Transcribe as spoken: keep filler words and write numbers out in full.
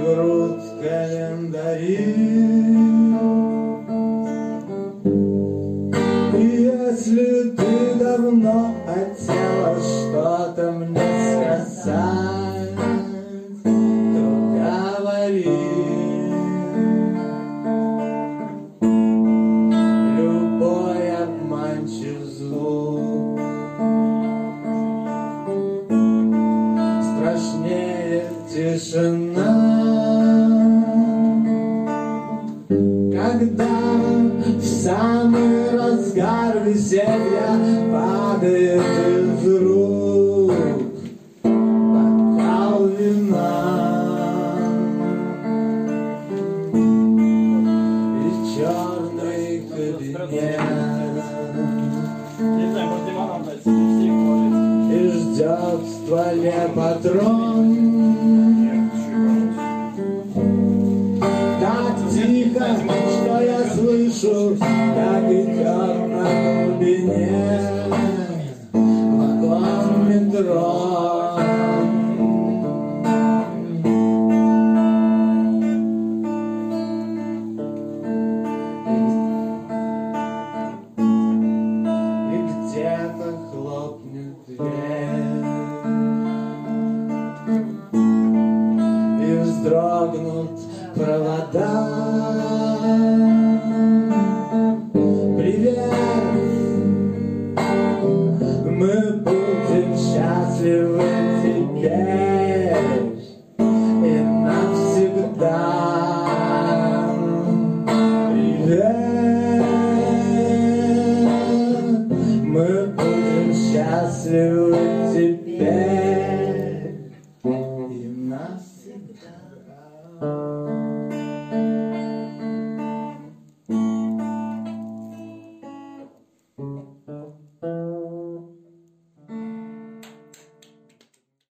врут календари. И если ты давно хотела что-то мне сказать, то говори. Любой обманчив звук страшнее тишина, когда в самый разгар веселья падает из рук бокал вина и черный кабинет, и ждет в стволе патрон. Так тихо, что я слышу, как идет на глубине вагон метро. И где-то хлопнет дверь, и вздрогнут провода.